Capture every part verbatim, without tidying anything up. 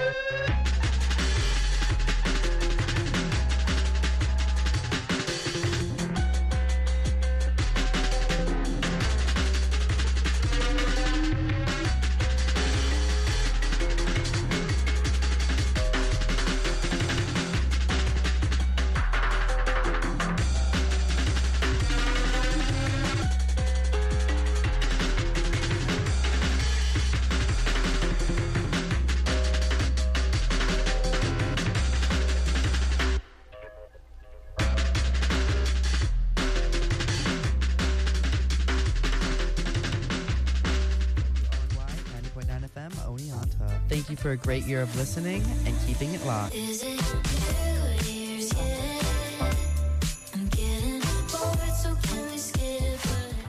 Thank you for a great year of listening and keeping it locked. Is it two years yet? I'm getting bored, so can we skip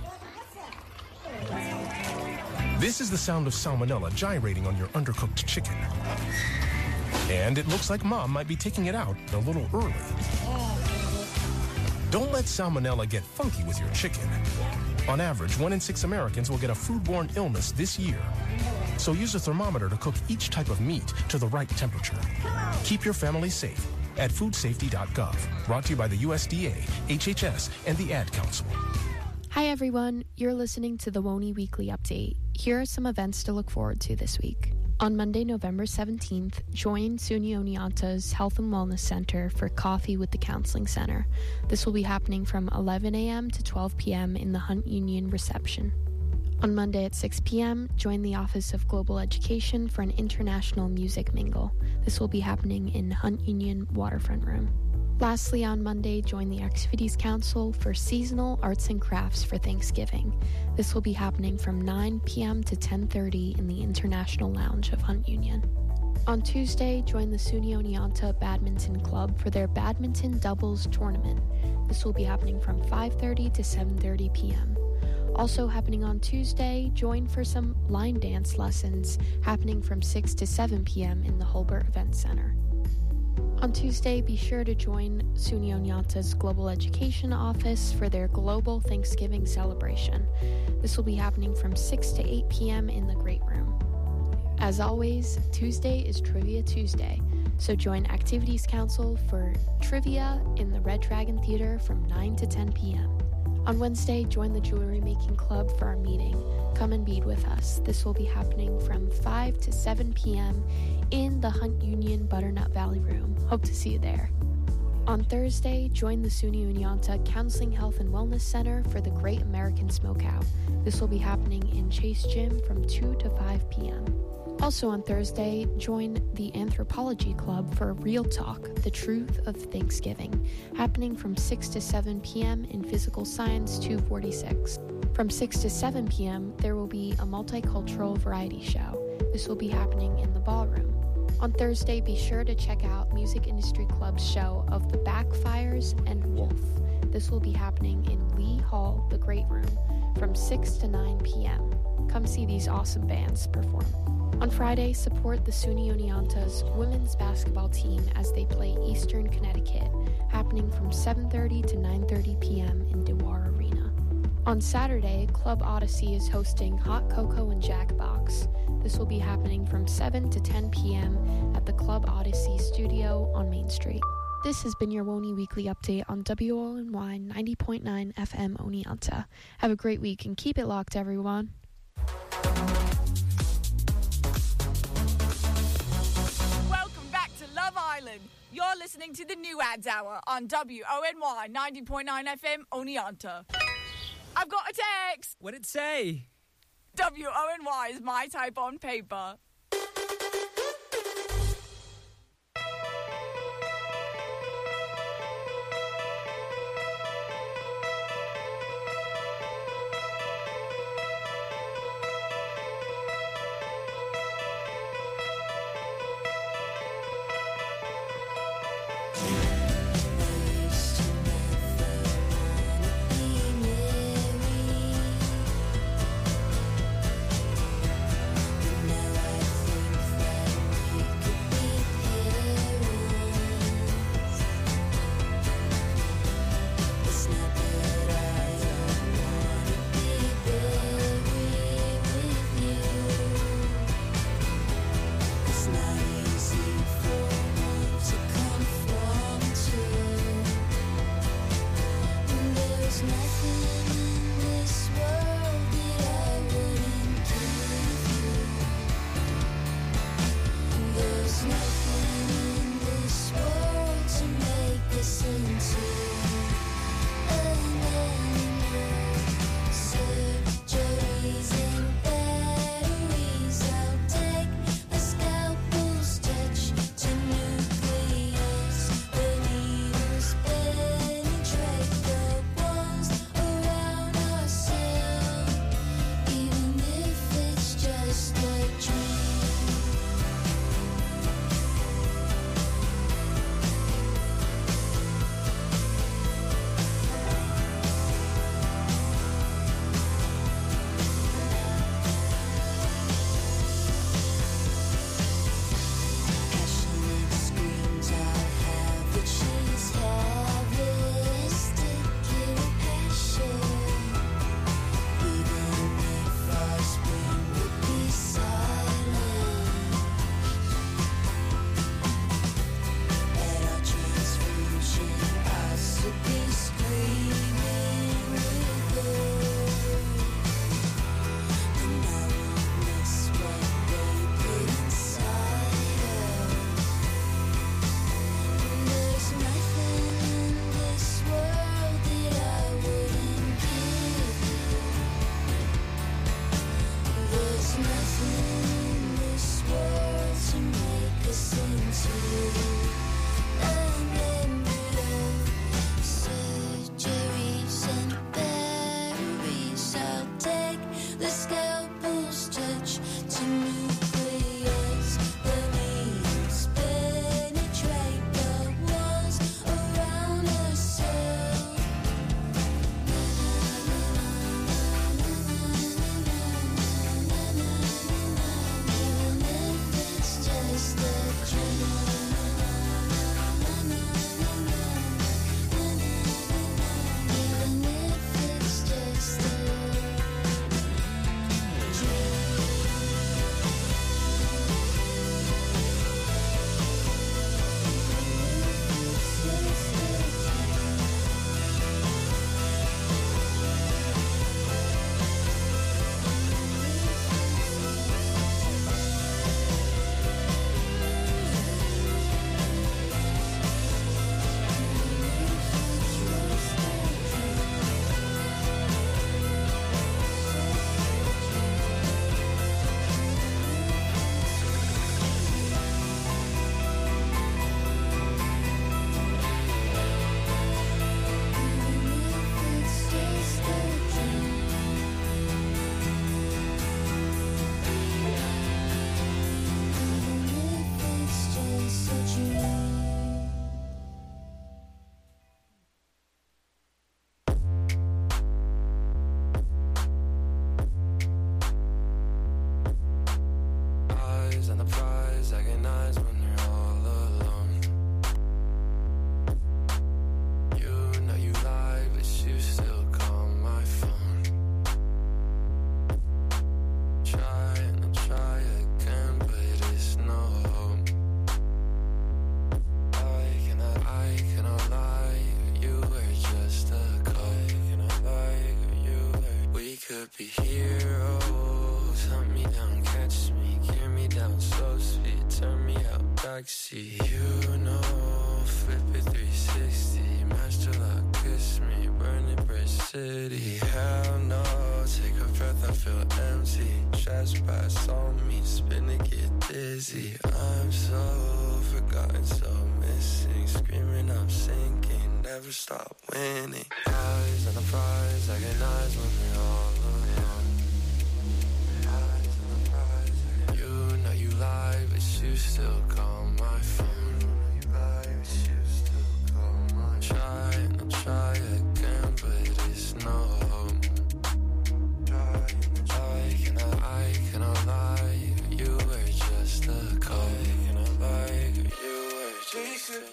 it? This is the sound of salmonella gyrating on your undercooked chicken. And it looks like Mom might be taking it out a little early. Don't let salmonella get funky with your chicken. On average, one in six Americans will get a foodborne illness this year. So use a thermometer to cook each type of meat to the right temperature. Keep your family safe at food safety dot gov. Brought to you by the U S D A, H H S, and the Ad Council. Hi everyone, you're listening to the WONY Weekly Update. Here are some events to look forward to this week. On Monday, November seventeenth, join SUNY Oneonta's Health and Wellness Center for Coffee with the Counseling Center. This will be happening from eleven a.m. to twelve p.m. in the Hunt Union reception. On Monday at six p.m., join the Office of Global Education for an international music mingle. This will be happening in Hunt Union Waterfront Room. Lastly, on Monday, join the Activities Council for Seasonal Arts and Crafts for Thanksgiving. This will be happening from nine p.m. to ten thirty in the International Lounge of Hunt Union. On Tuesday, join the SUNY Oneonta Badminton Club for their Badminton Doubles Tournament. This will be happening from five thirty to seven thirty p.m. Also happening on Tuesday, join for some line dance lessons happening from six to seven p.m. in the Hulbert Event Center. On Tuesday, be sure to join SUNY Oneonta's Global Education Office for their Global Thanksgiving celebration. This will be happening from six to eight p.m. in the Great Room. As always, Tuesday is Trivia Tuesday, so join Activities Council for trivia in the Red Dragon Theater from nine to ten p.m. On Wednesday, join the Jewelry Making Club for our meeting. Come and bead with us. This will be happening from five to seven p.m. in the Hunt Union Butternut Valley Room. Hope to see you there. On Thursday, join the SUNY Oneonta Counseling Health and Wellness Center for the Great American Smokeout. This will be happening in Chase Gym from two to five p.m. Also on Thursday, join the Anthropology Club for Real Talk, The Truth of Thanksgiving, happening from six to seven p.m. in Physical Science two forty-six. From six to seven p.m., there will be a multicultural variety show. This will be happening in the ballroom. On Thursday, be sure to check out Music Industry Club's show of The Backfires and Wolf. This will be happening in Lee Hall, the Great Room, from six to nine p.m. Come see these awesome bands perform. On Friday, support the SUNY Oneonta's women's basketball team as they play Eastern Connecticut, happening from seven thirty to nine thirty p.m. in Dewar Arena. On Saturday, Club Odyssey is hosting Hot Cocoa and Jackbox. This will be happening from seven to ten p.m. at the Club Odyssey studio on Main Street. This has been your WONY Weekly Update on W O N Y ninety point nine F M Oneonta. Have a great week and keep it locked, everyone. Love Island. You're listening to the New Ads Hour on W O N Y ninety point nine F M Oneonta. I've got a text. What'd it say? W O N Y is my type on paper. Never backseat. You know, flip it three sixty. Master lock, kiss me, burning Bridge City. Hell no, take a breath, I feel empty. Stress pass on me, spin to get dizzy. I'm so forgotten, so missing. Screaming, I'm sinking, never stop winning. Eyes on the prize, agonize when we're all alone. Eyes on the prize, you know you lie, but you still call my phone. You lie, but you still call my phone. Try and I'll try again, but it's no hope. Try and try, can I, I cannot lie. You were just a call. Can I lie? You were just a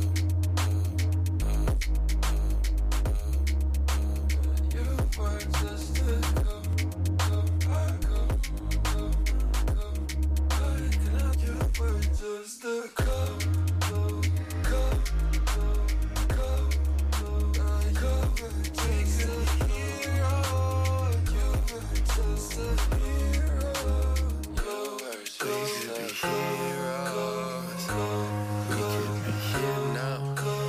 just a cup, cup, cup, cup, cup. Just a hero. You were just a hero. You were just a hero. We could be here now.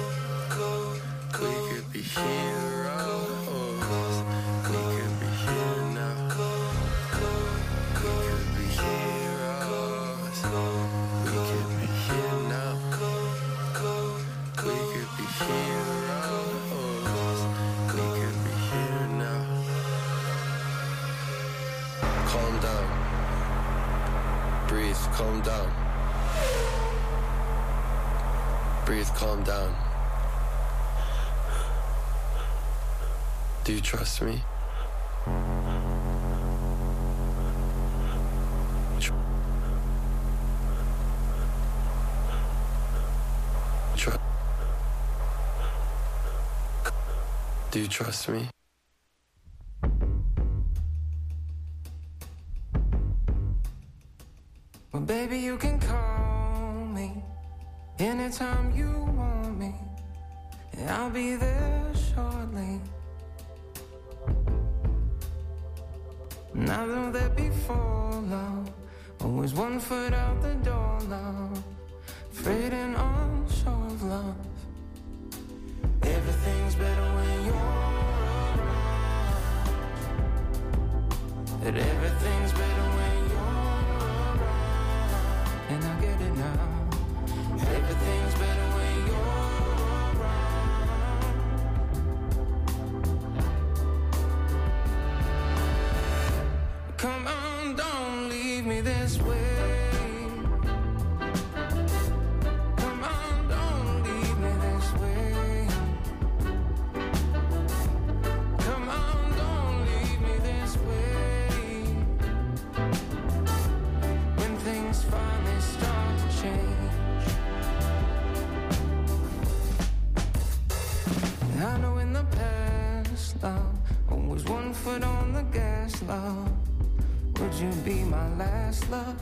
We could be heroes. We could be here now. We could be heroes. We could be here now. We could be heroes. We could be here now. Calm down. Breathe, calm down. Breathe, calm down. Do you trust me? Tr- Do you trust me? Well, baby, you can call me anytime you want me, and I'll be there shortly. And I know that before love, always one foot out the door, love, afraid and unsure of love. Everything's better when you're around. That everything's better when you're around. And I get it now. Everything's better when you're around. Come on, don't leave me this way. Come on, don't leave me this way. Come on, don't leave me this way. When things finally start to change, I know in the past, love, always one foot on the gas, love. Would you be my last love?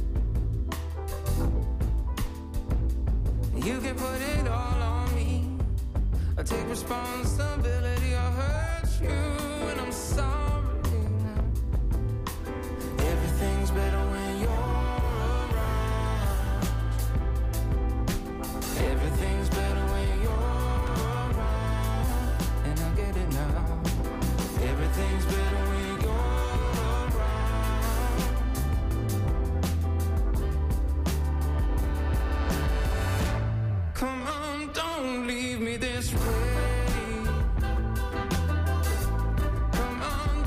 You can put it all on me. I take responsibility. I hurt you and I'm sorry now. Everything's better when you're around. Everything's better when you're around. And I get it now. Everything's better when you're around. Come on, don't leave me this way. Come on,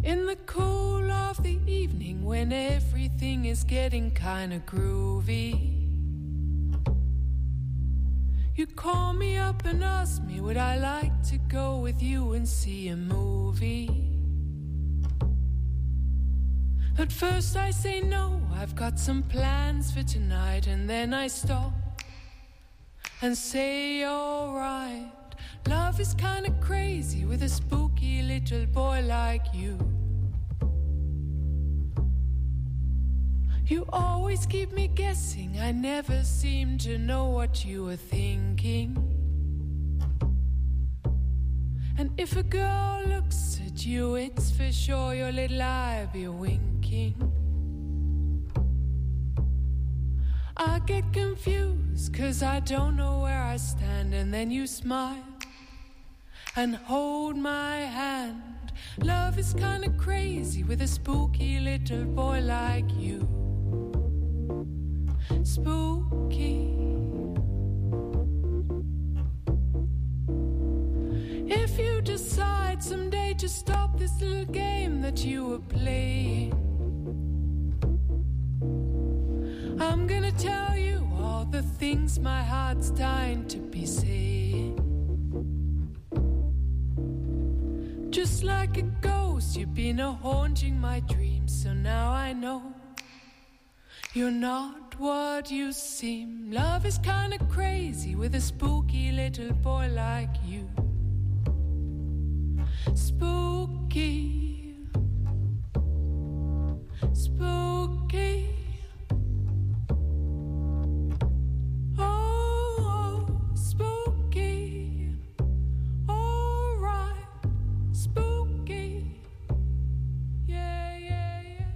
In the cool of the evening when everything is getting kinda groovy, you call me up and ask me would I like to go with you and see a movie. At first I say no, I've got some plans for tonight, and then I stop and say alright. Love is kinda crazy with a spooky little boy like you. You always keep me guessing, I never seem to know what you were thinking. And if a girl looks at you, it's for sure your little eye be winking. I get confused, cause I don't know where I stand, and then you smile and hold my hand. Love is kinda crazy with a spooky little boy like you. Spooky. If you decide someday to stop this little game that you were playing, I'm gonna tell you all the things my heart's dying to be saying. Just like a ghost, you've been a haunting my dreams, so now I know you're not what you seem. Love is kinda crazy with a spooky little boy like you. Spooky. Spooky. Oh, spooky. All right. Spooky. Yeah, yeah, yeah.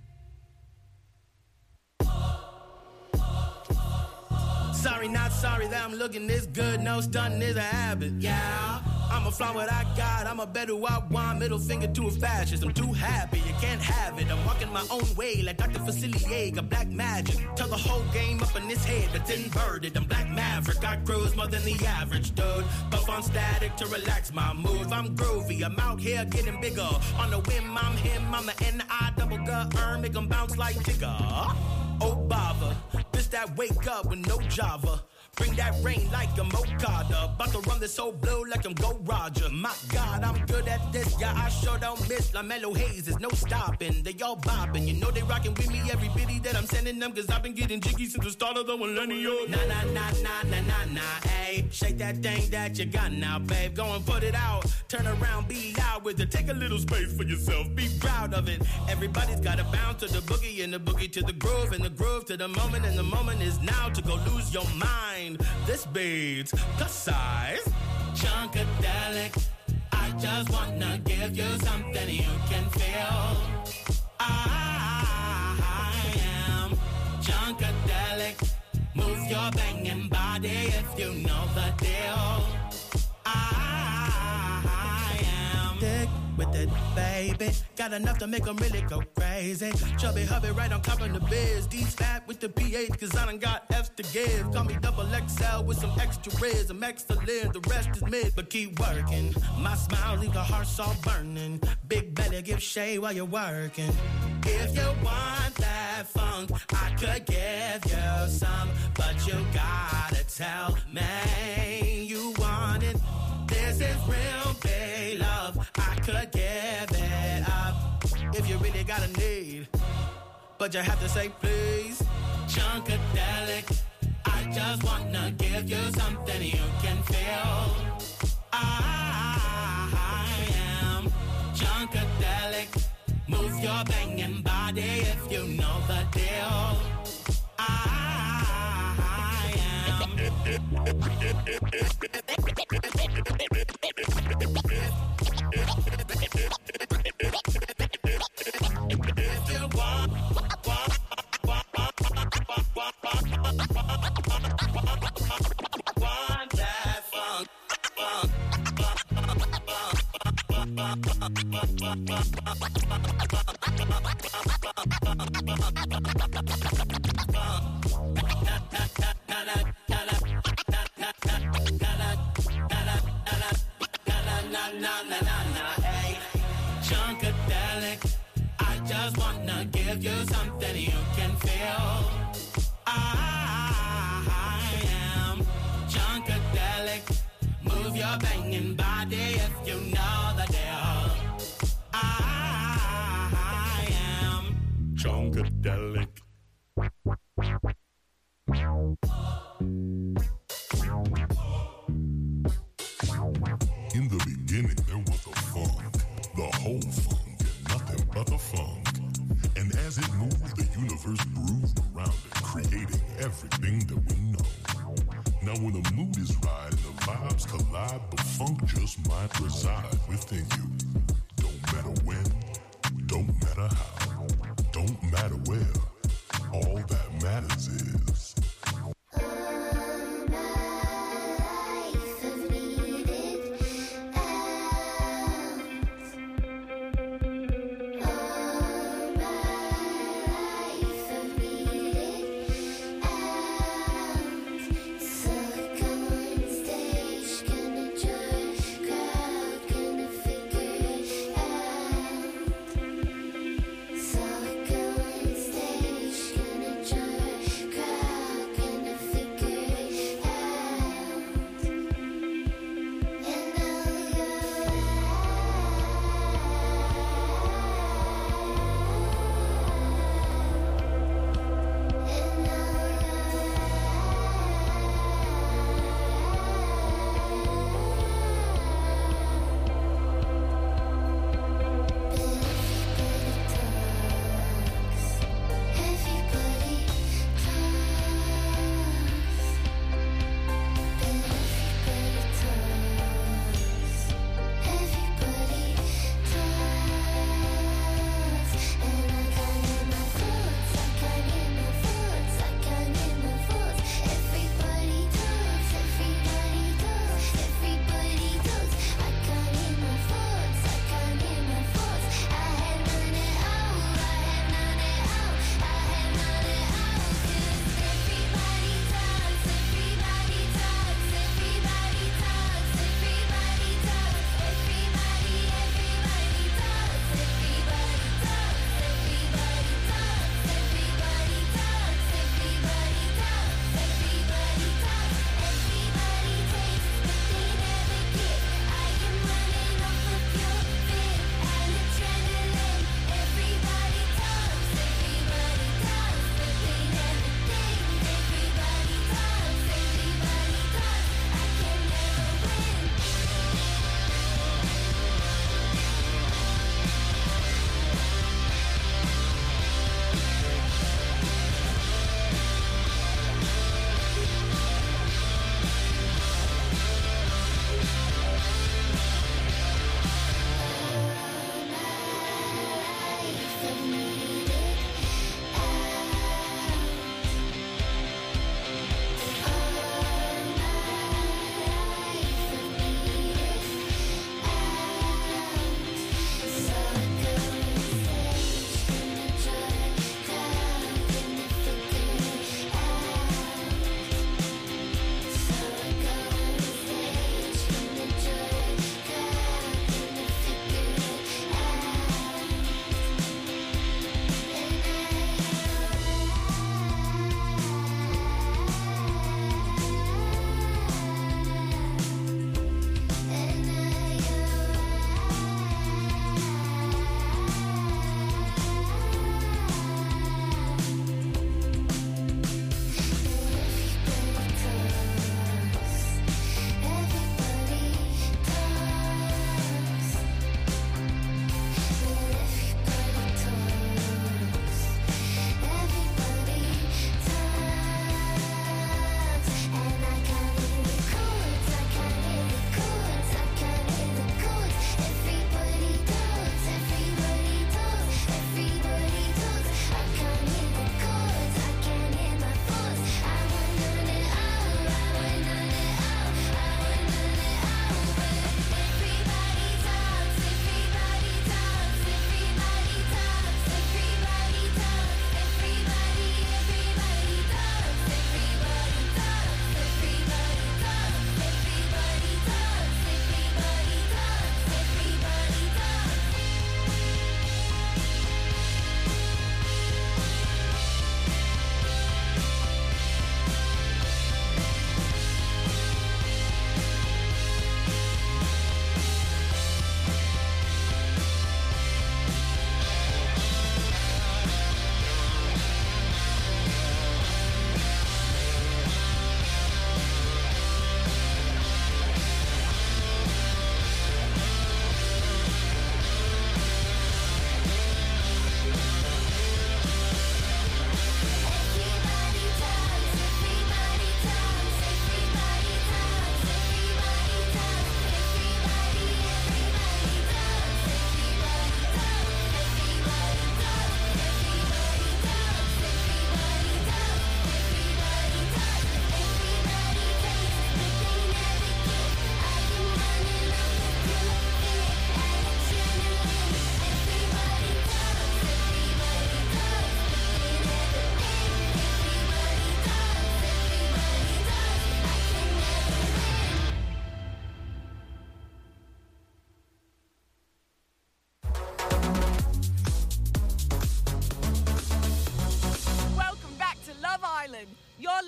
Sorry, not sorry that I'm looking this good. No stunting is a habit. Yeah. I'ma flaunt what I got, I'ma bet who I want. Middle finger to a fascist, I'm too happy, you can't have it. I'm walking my own way like Doctor Facilier, got black magic. Tell the whole game up in his head, that's inverted. I'm Black Maverick, I cruise more than the average dude. Puff on static to relax my mood. I'm groovy, I'm out here getting bigger. On the whim, I'm him, I'm the N I double gut earn, make them bounce like Tigger. Oh, bother, this that wake up with no Java. Bring that rain like a Mokada. About to run this whole blue like I'm Go Roger. My God, I'm good at this. Yeah, I sure don't miss. La Mellow Haze, there's no stopping. They all bopping. You know they rocking with me every bitty that I'm sending them. Cause I've been getting jiggy since the start of the millennium. Nah, nah, nah, nah, nah, nah, nah, ayy. Shake that thing that you got now, babe. Go and put it out. Turn around, be loud with it. Take a little space for yourself. Be proud of it. Everybody's gotta bounce to the boogie and the boogie to the groove and the groove to the moment. And the moment is now to go lose your mind. This beats plus size Chunkadelic. I just wanna give you something you can feel. I am Chunkadelic. Move your banging body if you know the deal. I am thick with it, baby. Got enough to make them really go crazy. Chubby hubby right on top of the biz. D's fat with the pH cause I done got F's to give. Call me double X L with some extra riz. I'm excellent, the rest is mid. But keep working. My smile leave the heart all burning. Big belly give shade while you're working. If you want that funk, I could give you some. But you gotta tell me you want it. This is real big love. I could give it up if you really got a need, but you have to say please. Chunkadelic. I just wanna give you something you can feel. I am Chunkadelic. Move your banging body if you know the deal. I am. If you want, want, want, want, want that funk, funk, Chunkadelic. just wanna give you something you can feel. I am Junkadelic. Move your banging body if you know the deal. I am Junkadelic. In the beginning, there was a funk, the whole funk, and nothing but the funk. And as it moved, the universe grooved around it, creating everything that we know. Now when the mood is right and the vibes collide, the funk just might reside within you. Don't matter when, don't matter how, don't matter where, all that matters is So go and stay.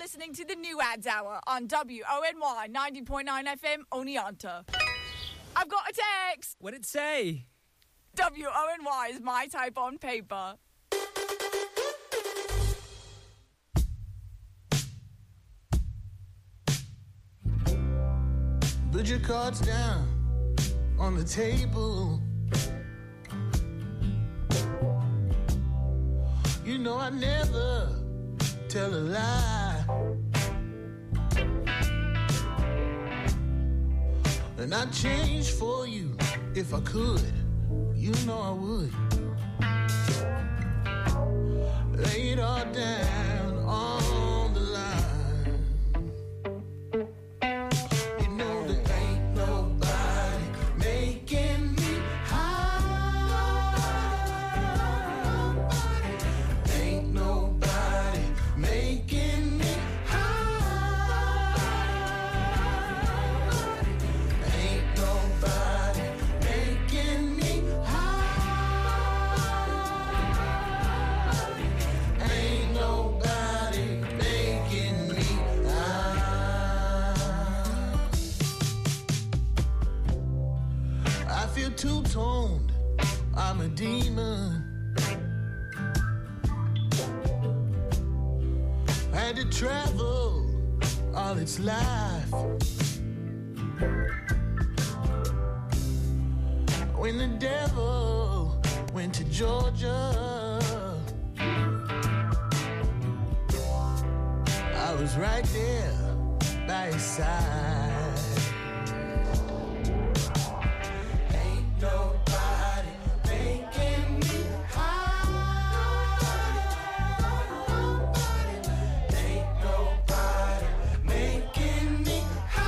listening to the New Ads Hour on W O N Y ninety point nine F M Oneonta. I've got a text. What'd it say? W O N Y is my type on paper. Put your cards down on the table. You know I never tell a lie. And I'd change for you if I could. You know I would. Lay it all down on the line. You know there ain't nobody making me high. Ain't nobody making me high. Ain't nobody making me high. Ain't nobody making me high. I feel two-toned, I'm a demon. Had to travel all its life. When the devil went to Georgia, I was right there by his side. Ain't nobody making me high. Ain't nobody making me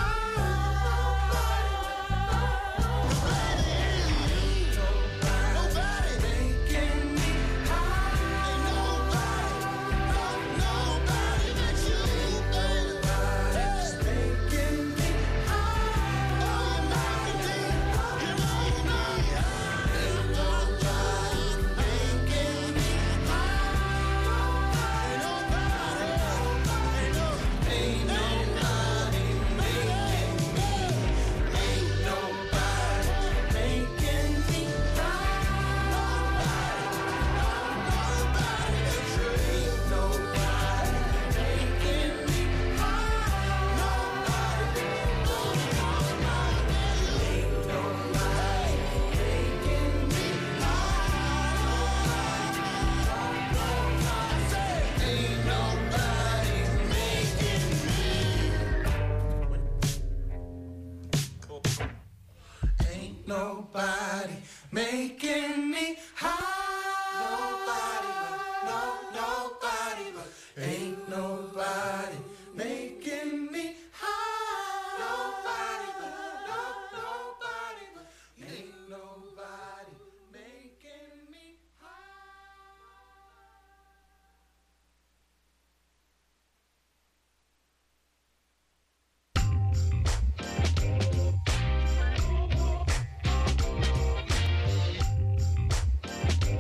Nobody making me high. Nobody but, no, nobody but. Ain't nobody making me high. Nobody but, no, nobody but. Ain't nobody making me high.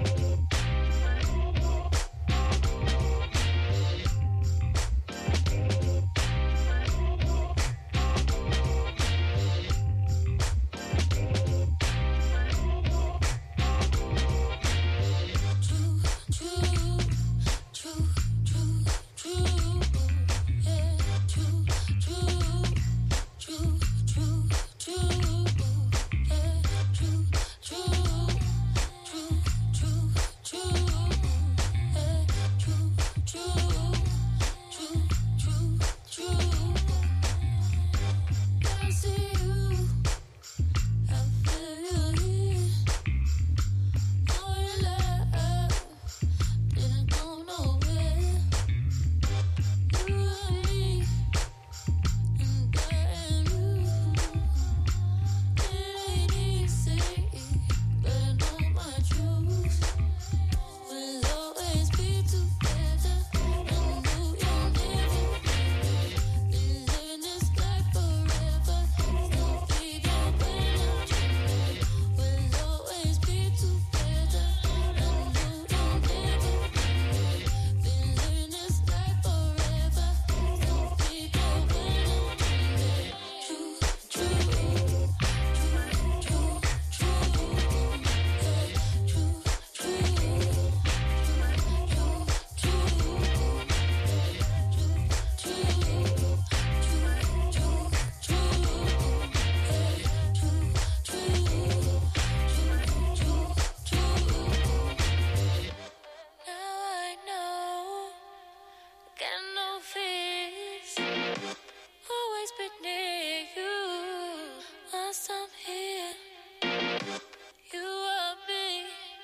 first time here. You are me,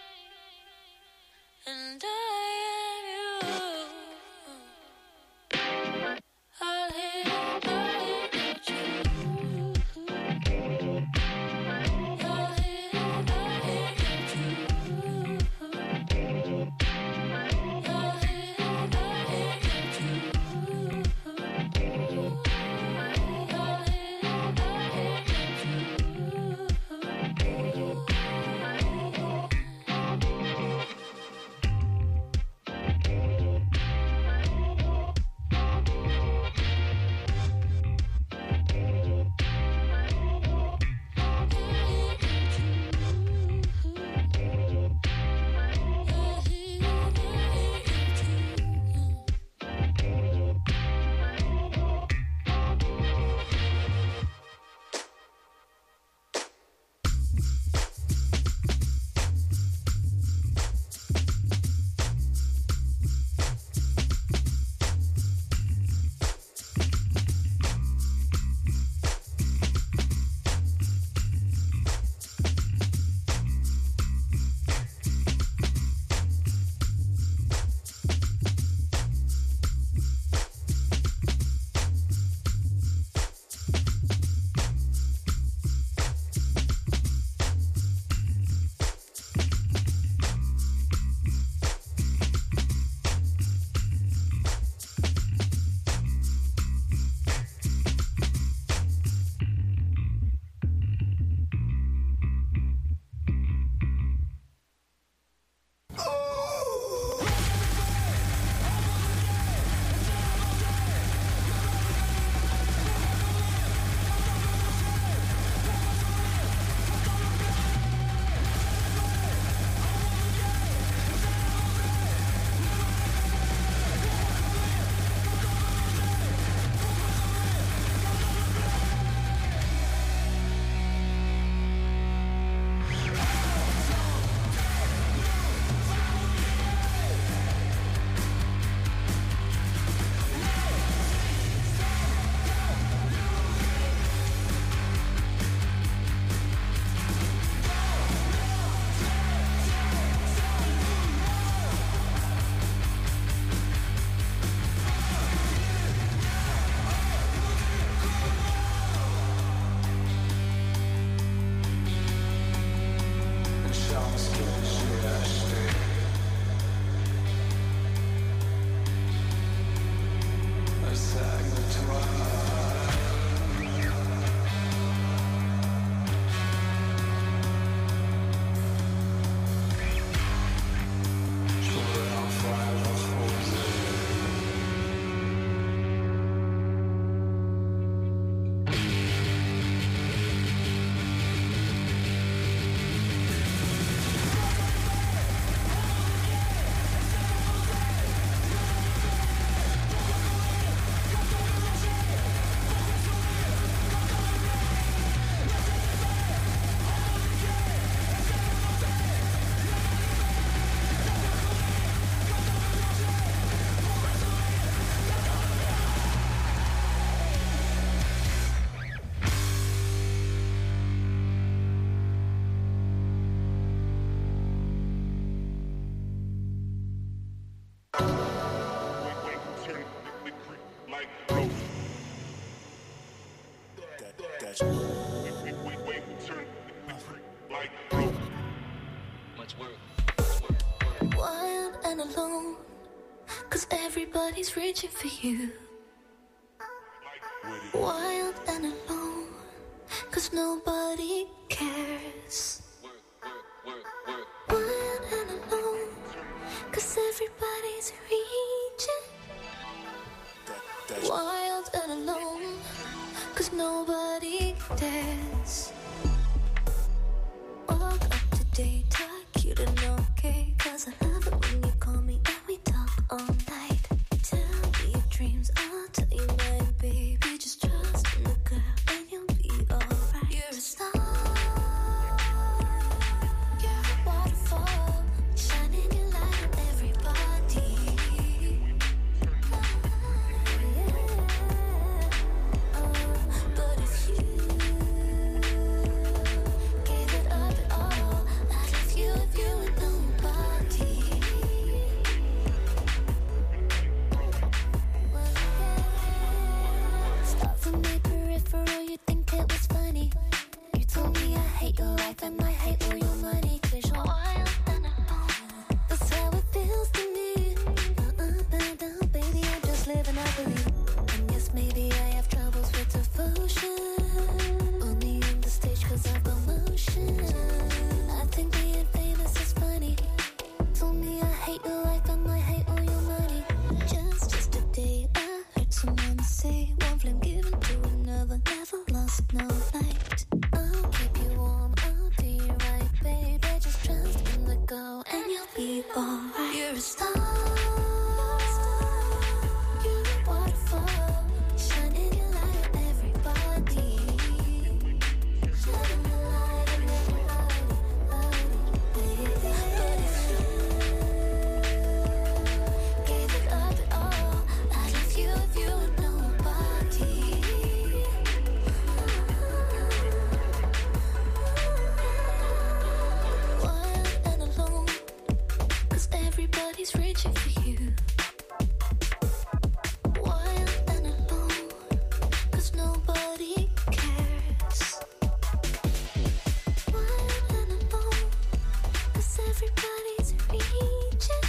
and I am you. I'll hear, I'll hear you. I'll hear, I'll hear you. I'll hear, I'll hear Wild and alone, 'cause everybody's reaching for you. Wild and alone, 'cause nobody cares. Wild and alone, 'cause everybody's reaching. Wild and alone, 'cause nobody dares. Walk up to date, talk cute and okay, 'cause I love it when you call me and we talk all night. Tell me your dreams, I'll tell you mine, baby. Just trust in the girl and you'll be alright. You're a star, you're a waterfall, shining your light on everybody. Yeah. hate your life and I hate all your money, 'cause you're wild and alone. That's how it feels to me. Uh-uh, uh, down, baby, I'm just living happily. And yes, maybe I have troubles with devotion. Only on the stage 'cause of emotion. I think being famous is funny. Told me I hate your life and I hate all your money. Just yesterday I heard someone say, one flame given to another never lost no light. I'll keep you warm, I'll do you right, baby. Just trust in the go and you'll be alright. You're a star. You're a waterfall, shining your light on everybody. Shining your light on everybody, baby. But if you gave it up at all, I'd leave you if you were nobody. Wild and alone, 'cause everybody's reaching for you. Wild and alone, 'cause nobody cares. Wild and alone, 'cause everybody's reaching.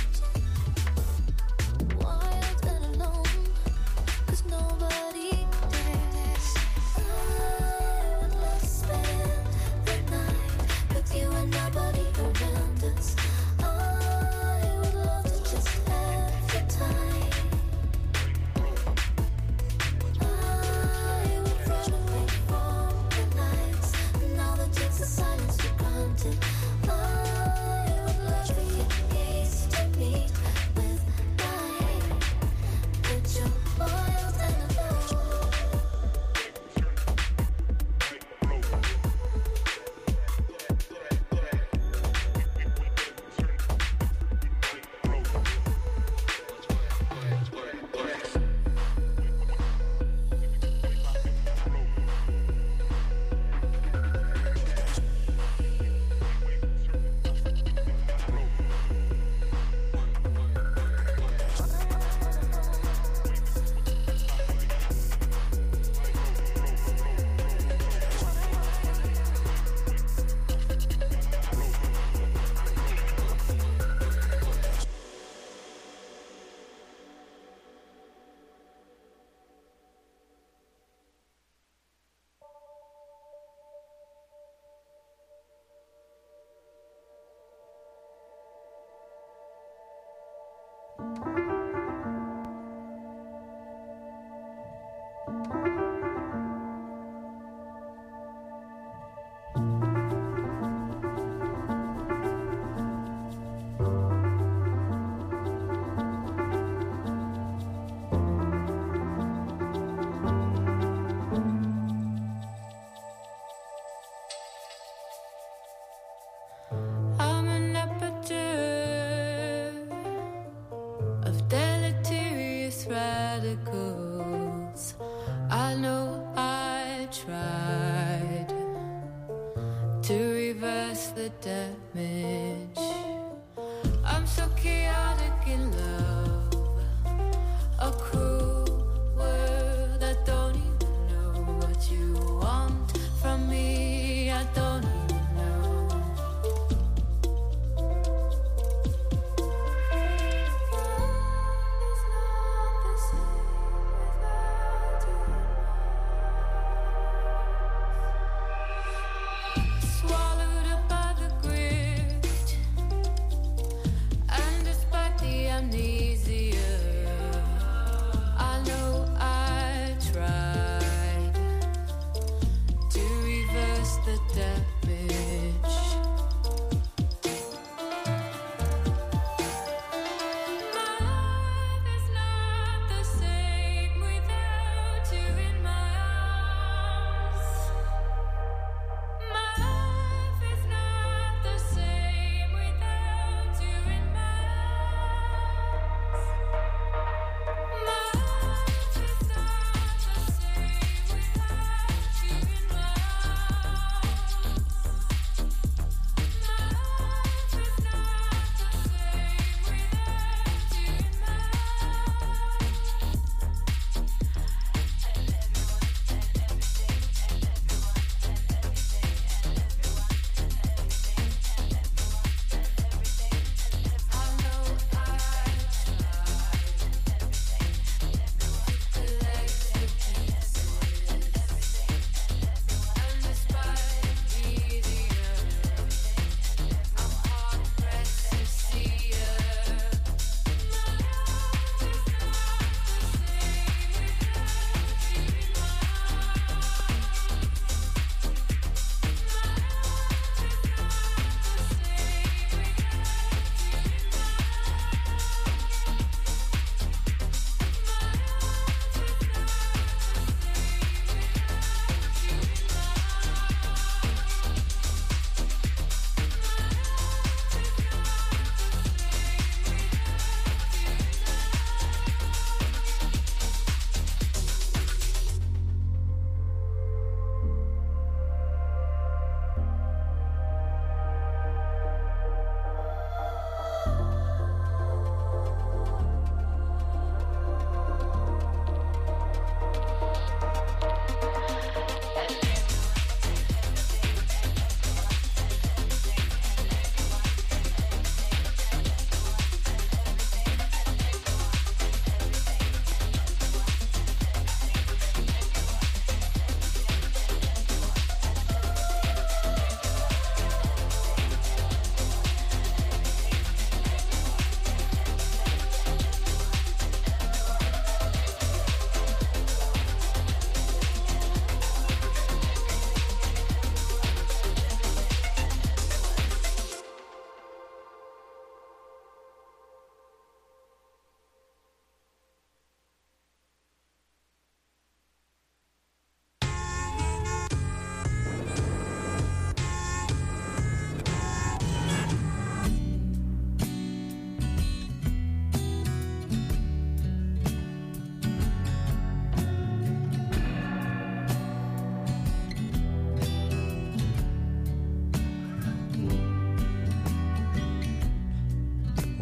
Wild and alone, 'cause nobody dares. I would love to spend the night with you and nobody around us. I would love to just have your time. I would run away from the nights and all the takes of silence for granted. I would love for your gaze to meet with mine. But you're wild and alone. I'm an epidemic of deleterious radicals. I know I tried to reverse the damage. I'm so chaotic in love, a cruel world. I don't even know what you want from me. I don't even know. Swallowed up by the grit, and despite the amnesia,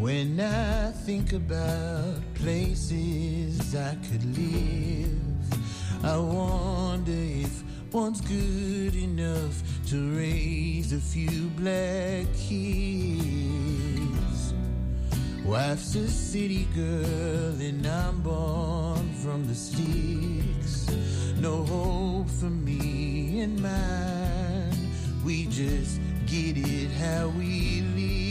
When I think about places I could live, I wonder if one's good enough to raise a few black kids. Wife's a city girl and I'm born from the sticks. No hope for me and mine. We just get it how we live.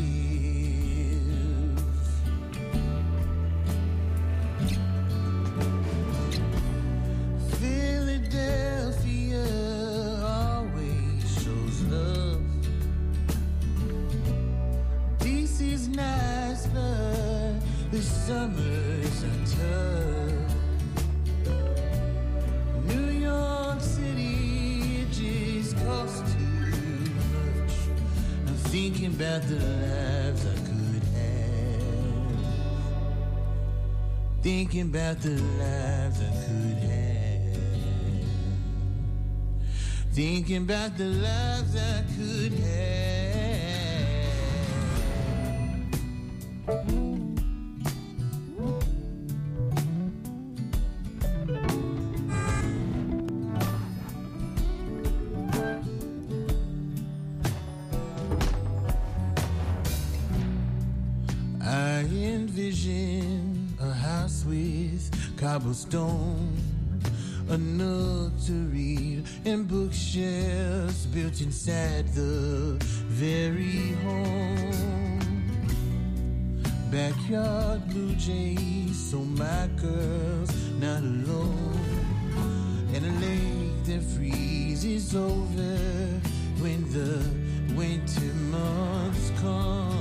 Philadelphia always shows love. D C's nice, but the summers are tough. New York City, it just costs too much. I'm thinking about the lives I could have. Thinking about the lives I could have. Thinking about the lives I could have. I envision a house with cobblestone, a nook to read, and bookshelves built inside the very home. Backyard blue jays, so my girl's not alone. And a lake that freezes over when the winter months come.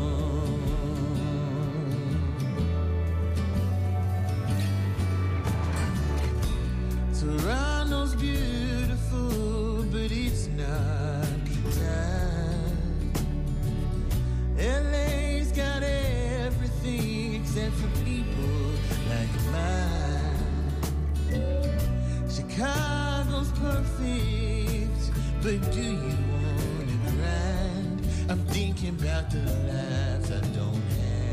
Toronto's beautiful, but it's not time. L A's got everything except for people like mine. Chicago's perfect, but do you want to grind? I'm thinking about the lives I don't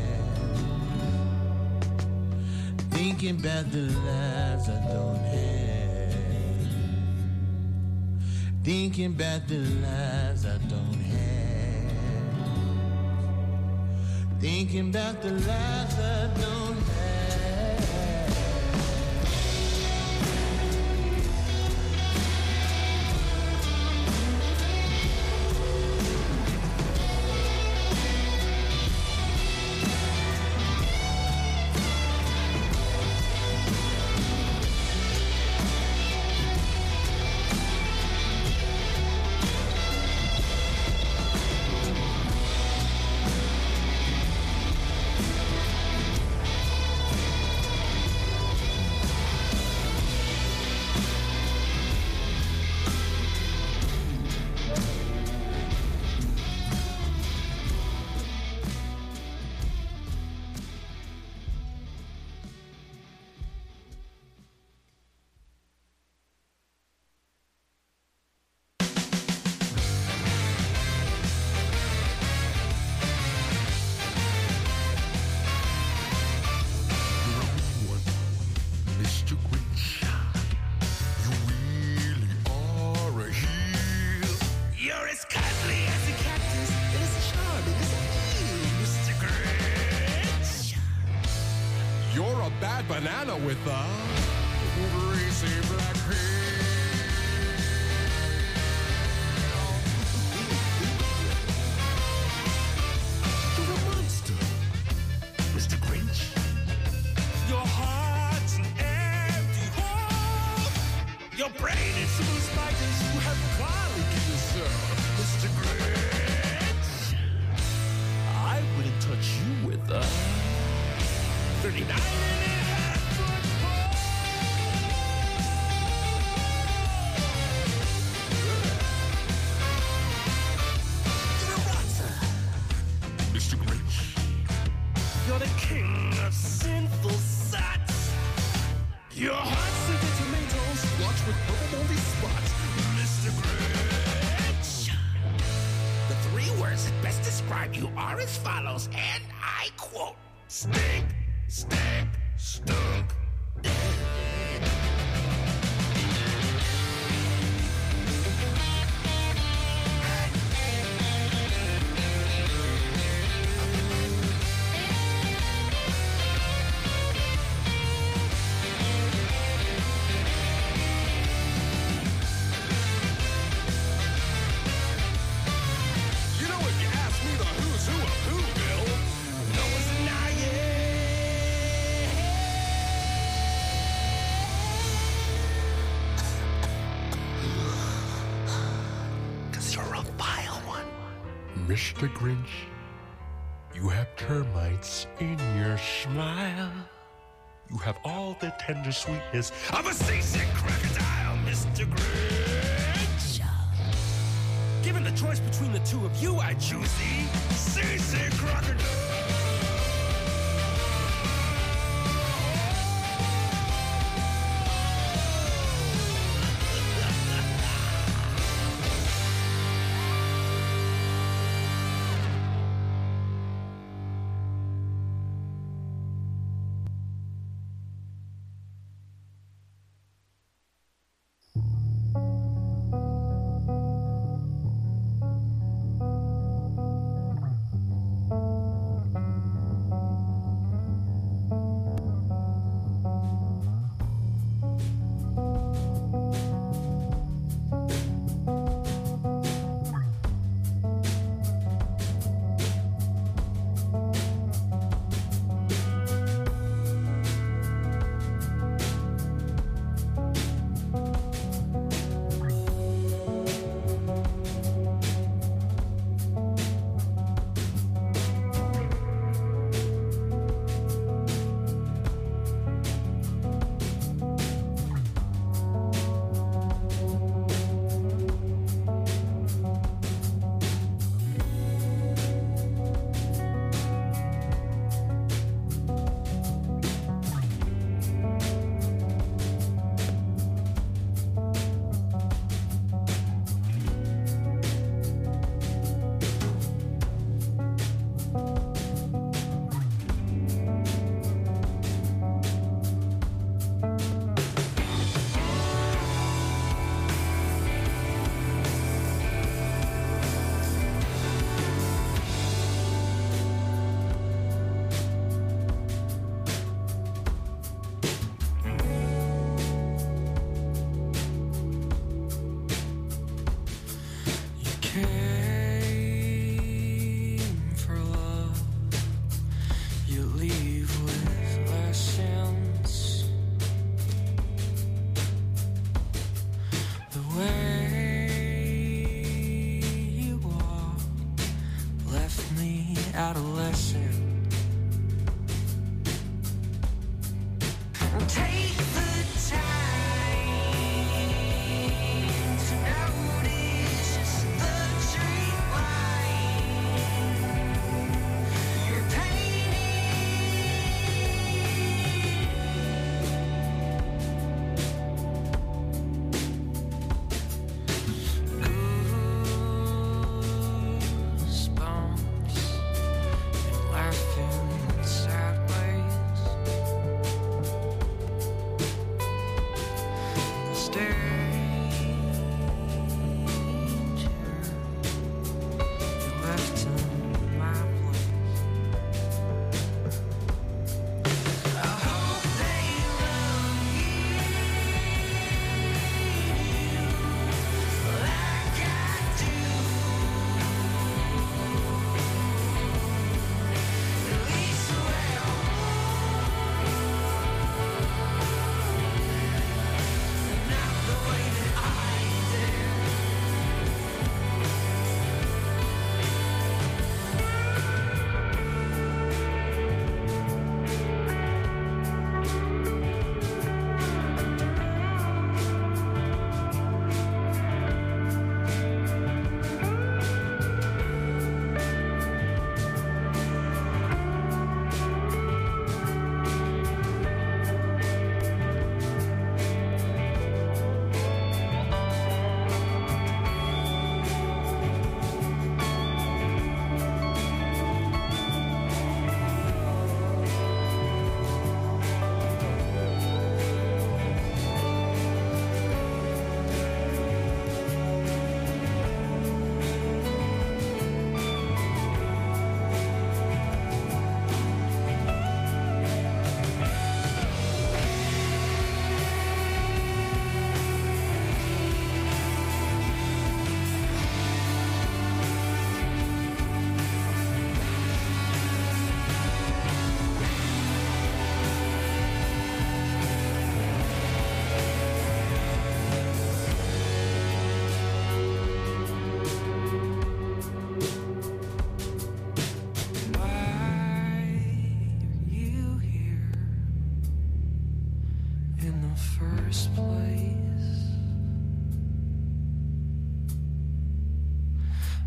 have. Thinking about the lives I don't have. Thinking about the lives I don't have. Thinking about the lives I don't have. Banana with a greasy black peel. You're a monster, Mister Grinch. Your heart's an empty hole. Your brain is full of spiders. You have garlic in your soul, Mister Grinch. I wouldn't touch you with a thirty-nine. You're the king of sinful sats. Your heart's a tomatoes, splotched with purple moldy spots, Mister Grinch. The three words that best describe you are as follows, and I I quote, stink, stink, stunk. Mister Grinch, you have termites in your smile. You have all the tender sweetness of a seasick crocodile, Mister Grinch. Given the choice between the two of you, I choose the seasick crocodile.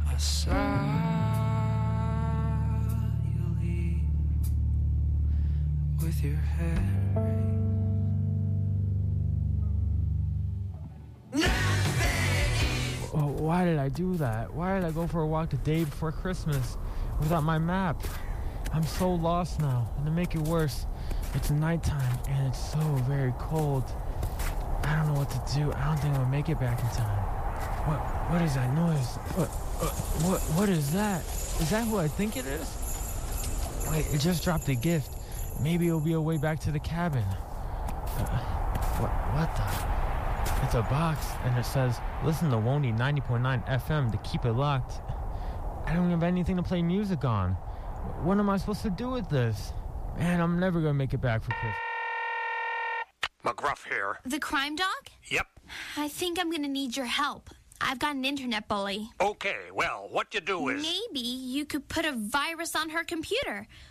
I saw you leave with your head raised. Oh, why did I do that? Why did I go for a walk the day before Christmas without my map? I'm so lost now, and to make it worse, it's nighttime and it's so very cold. I don't know what to do. I don't think I'll make it back in time. What? What is that noise? What? Uh, what? What is that? Is that who I think it is? Wait, it just dropped a gift. Maybe it'll be a way back to the cabin. Uh, what? What the? It's a box, and it says, listen to Woney ninety point nine F M to keep it locked. I don't have anything to play music on. What am I supposed to do with this? Man, I'm never going to make it back for Christmas. McGruff here. The crime dog? Yep. I think I'm gonna need your help. I've got an internet bully. Okay, well, what you do is... Maybe you could put a virus on her computer.